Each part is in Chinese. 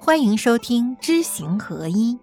欢迎收听知行合一。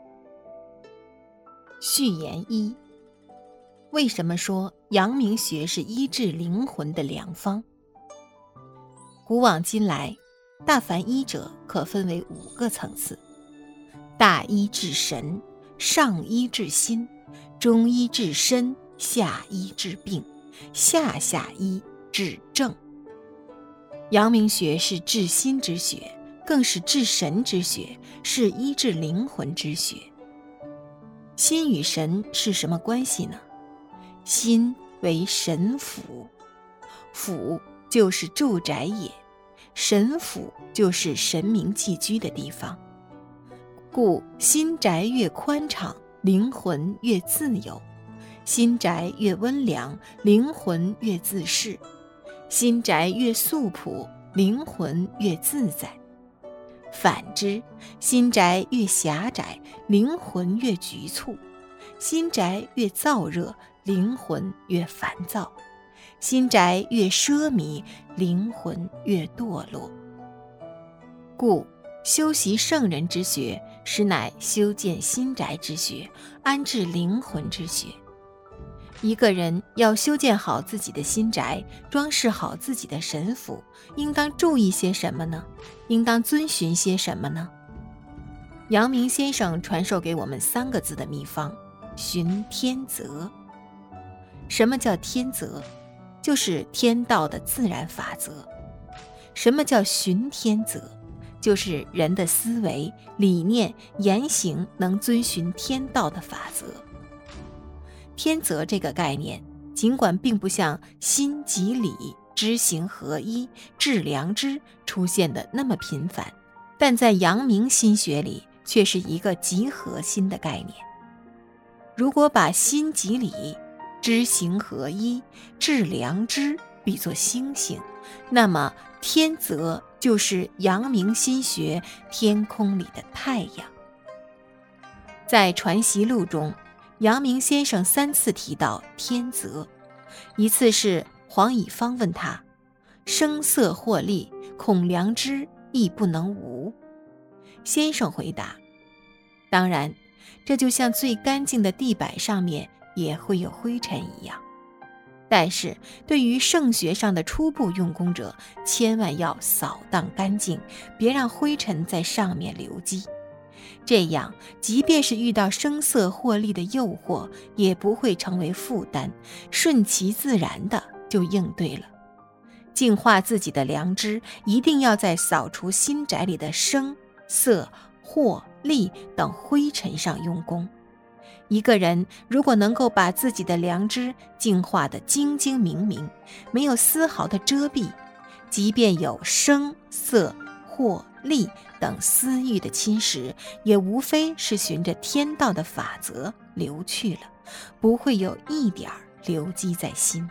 序言一：为什么说阳明学是医治灵魂的良方？古往今来，大凡医者可分为5个层次：大医治神，上医治心，中医治身，下医治病，下医治症。阳明学是治心之学，更是治神之学，是医治灵魂之学。心与神是什么关系呢？心为神府，府就是住宅也，神府就是神明寄居的地方。故心宅越宽敞，灵魂越自由；心宅越温良，灵魂越自适；心宅越素朴，灵魂越自在。反之，心宅越狭窄，灵魂越局促；心宅越燥热，灵魂越烦躁；心宅越奢靡，灵魂越堕落。故修习圣人之学，实乃修建心宅之学，安置灵魂之学。一个人要修建好自己的心宅，装饰好自己的神府，应当注意些什么呢？应当遵循些什么呢？阳明先生传授给我们3个字的秘方：循天则。什么叫天则？就是天道的自然法则。什么叫循天则？就是人的思维、理念、言行能遵循天道的法则。天则这个概念，尽管并不像心即理、知行合一、致良知出现的那么频繁，但在阳明心学里却是一个极核心的概念。如果把心即理、知行合一、致良知比作星星，那么天则就是阳明心学天空里的太阳。在传习录中，阳明先生3次提到天则。一次是黄以方问他：声色获利，恐良知亦不能无。先生回答：当然，这就像最干净的地板上面也会有灰尘一样。但是对于圣学上的初步用功者，千万要扫荡干净，别让灰尘在上面留积。这样，即便是遇到声色获利的诱惑，也不会成为负担，顺其自然的就应对了。净化自己的良知，一定要在扫除心宅里的声、色、获、利等灰尘上用功。一个人如果能够把自己的良知净化得精精明明，没有丝毫的遮蔽，即便有声、色、获、利等私欲的侵蚀，也无非是循着天道的法则流去了，不会有一点留积在心。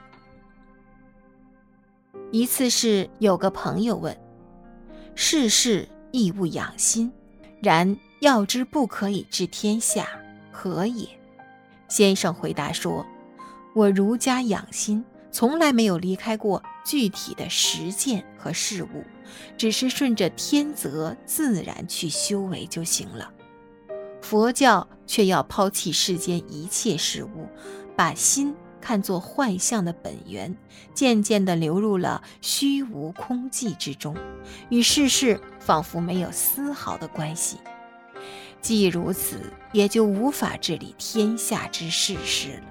一次是有个朋友问：世事亦勿养心，然药之不可以治天下，何也？先生回答说：我儒家养心，从来没有离开过具体的实践和事物，只是顺着天则自然去修为就行了。佛教却要抛弃世间一切事物，把心看作幻象的本源，渐渐地流入了虚无空寂之中，与世事仿佛没有丝毫的关系。既如此，也就无法治理天下之世事了。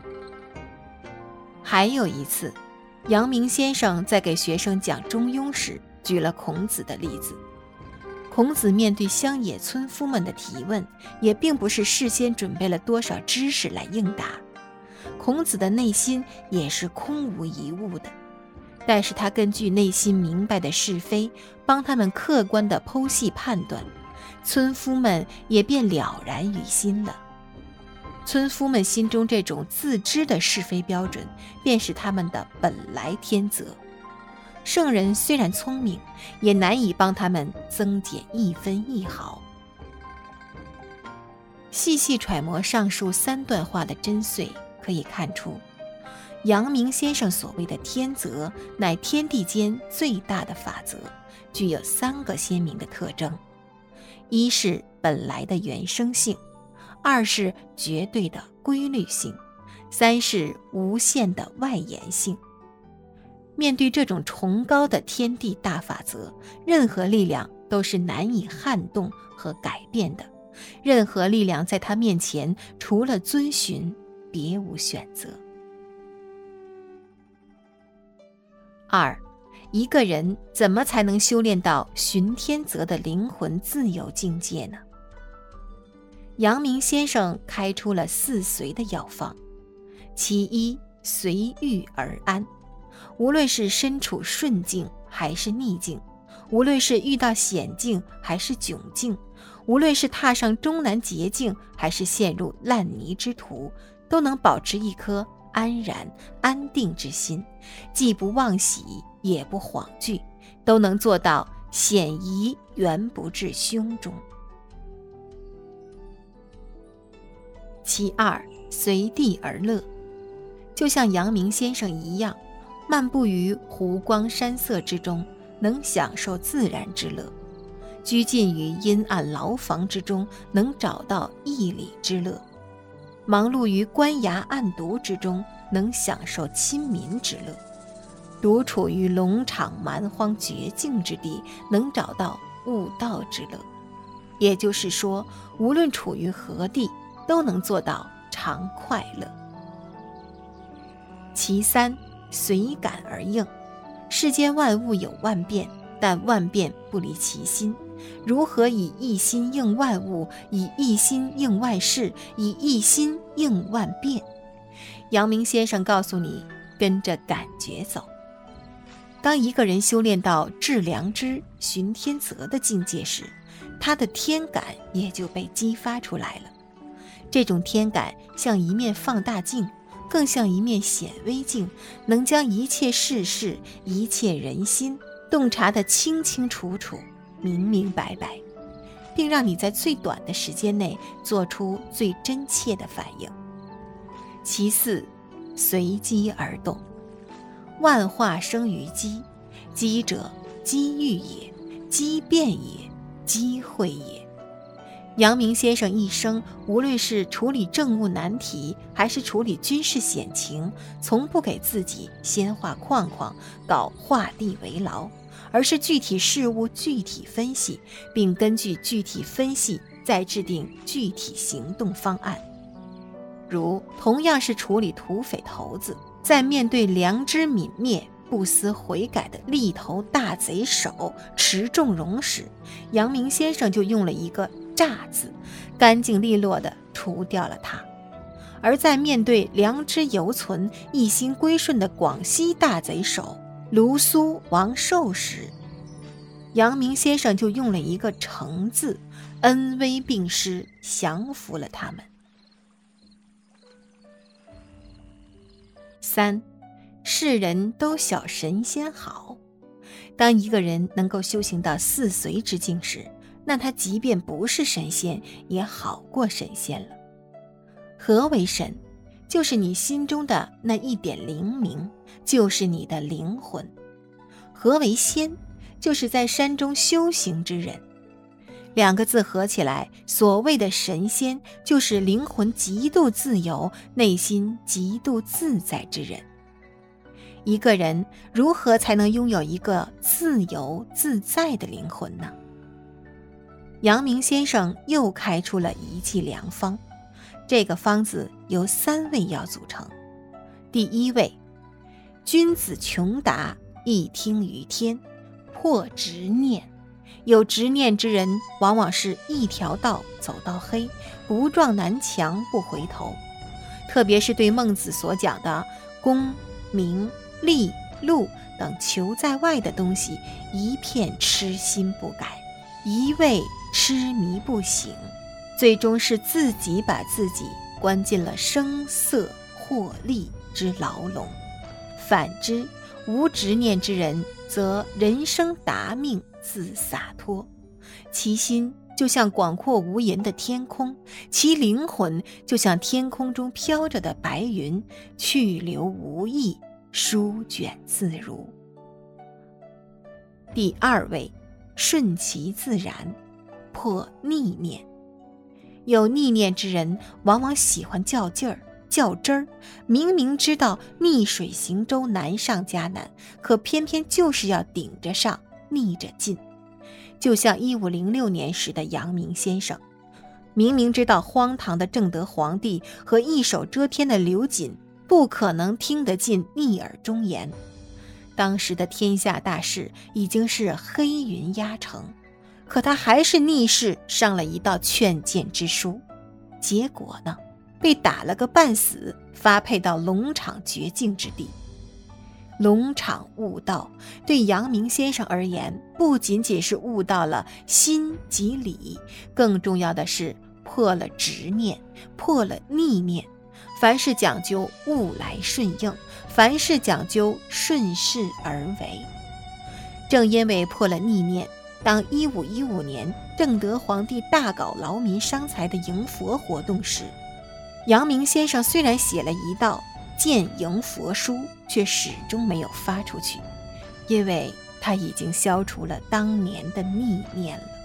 还有一次，阳明先生在给学生讲中庸时，举了孔子的例子。孔子面对乡野村夫们的提问，也并不是事先准备了多少知识来应答，孔子的内心也是空无一物的，但是他根据内心明白的是非，帮他们客观地剖析判断，村夫们也便了然于心了。村夫们心中这种自知的是非标准，便是他们的本来天则。圣人虽然聪明，也难以帮他们增减一分一毫。细细揣摩上述3段话的真髓，可以看出，阳明先生所谓的天则，乃天地间最大的法则，具有3个鲜明的特征。 一是本来的原生性，二是绝对的规律性，三是无限的外延性。面对这种崇高的天地大法则，任何力量都是难以撼动和改变的，任何力量在它面前除了遵循别无选择。二，一个人怎么才能修炼到循天则的灵魂自由境界呢？阳明先生开出了4随的药方，其一，随遇而安。无论是身处顺境还是逆境，无论是遇到险境还是窘境，无论是踏上终南捷径还是陷入烂泥之途，都能保持一颗安然安定之心，既不妄喜也不惶惧，都能做到险夷原不至胸中。其二，随地而乐。就像阳明先生一样，漫步于湖光山色之中，能享受自然之乐；居近于阴暗牢房之中，能找到义理之乐；忙碌于官衙暗读之中，能享受亲民之乐；独处于龙场蛮荒绝境之地，能找到悟道之乐。也就是说，无论处于何地，都能做到常快乐。其三，随感而应。世间万物有万变，但万变不离其心。如何以一心应万物，以一心应万事，以一心应万变？阳明先生告诉你，跟着感觉走。当一个人修炼到致良知、循天则的境界时，他的天感也就被激发出来了。这种天感像一面放大镜，更像一面显微镜，能将一切事事、一切人心洞察得清清楚楚、明明白白，并让你在最短的时间内做出最真切的反应。其四，随机而动。万化生于机，机者，机遇也，机变也，机会也。阳明先生一生，无论是处理政务难题，还是处理军事险情，从不给自己先画框框，搞画地为牢，而是具体事物具体分析，并根据具体分析再制定具体行动方案。如同样是处理土匪头子，在面对良知泯灭、不思悔改的利头大贼首迟仲荣时，阳明先生就用了一个诈字，干净利落地除掉了他；而在面对良知犹存、一心归顺的广西大贼首卢苏王寿时，阳明先生就用了一个诚字，恩威并施，降服了他们。三，世人都晓神仙好。当一个人能够修行到4随之境时，那他即便不是神仙，也好过神仙了。何为神？就是你心中的那一点灵明，就是你的灵魂。何为仙？就是在山中修行之人。2个字合起来，所谓的神仙，就是灵魂极度自由、内心极度自在之人。一个人如何才能拥有一个自由自在的灵魂呢？阳明先生又开出了一剂良方，这个方子由3味药组成。第1味，君子穷达，一听于天，破执念。有执念之人，往往是一条道走到黑，不撞南墙不回头。特别是对孟子所讲的功、名、利、禄等求在外的东西，一片痴心不改，一味痴迷不醒，最终是自己把自己关进了声色获利之牢笼。反之，无执念之人，则人生达命，自洒脱，其心就像广阔无垠的天空，其灵魂就像天空中飘着的白云，去留无意，舒卷自如。第2位，顺其自然， 破逆念。有逆念之人往往喜欢较劲儿、较真儿，明明知道逆水行舟难上加难，可偏偏就是要顶着上，逆着进。就像1506年时的阳明先生，明明知道荒唐的正德皇帝和一手遮天的刘瑾不可能听得进逆耳忠言，当时的天下大势已经是黑云压城，可他还是逆势上了一道劝谏之书，结果呢，被打了个半死，发配到龙场绝境之地。龙场悟道对阳明先生而言，不仅仅是悟到了心即理，更重要的是破了执念，破了逆念。凡事讲究物来顺应，凡事讲究顺势而为。正因为破了逆念，当1515年正德皇帝大搞劳民伤财的迎佛活动时，阳明先生虽然写了一道谏迎佛书，却始终没有发出去，因为他已经消除了当年的逆念了。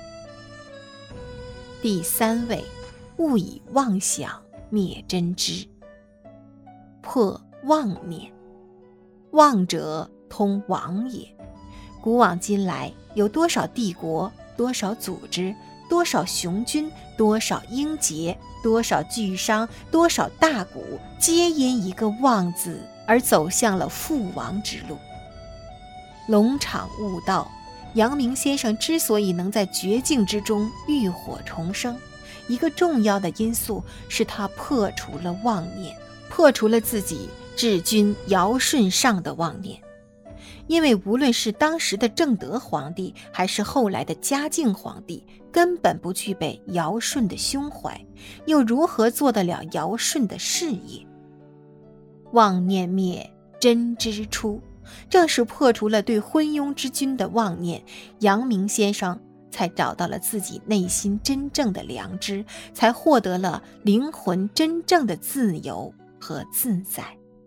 第3位，勿以妄想灭真知。破妄念，妄者通往也。古往今来，有多少帝国，多少组织，多少雄军，多少英杰，多少巨商，多少大贾，皆因一个妄字而走向了覆亡之路。龙场悟道，阳明先生之所以能在绝境之中浴火重生，一个重要的因素是他破除了妄念，破除了自己治君尧舜上的妄念。因为无论是当时的正德皇帝，还是后来的嘉靖皇帝，根本不具备尧舜的胸怀，又如何做得了尧舜的事业？妄念灭，真知出，正是破除了对昏庸之君的妄念，阳明先生才找到了自己内心真正的良知，才获得了灵魂真正的自由和自在。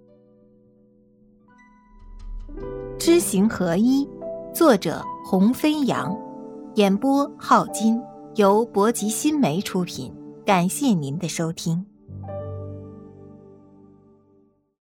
知行合一，作者洪飞扬，演播浩金，由博吉新媒出品，感谢您的收听。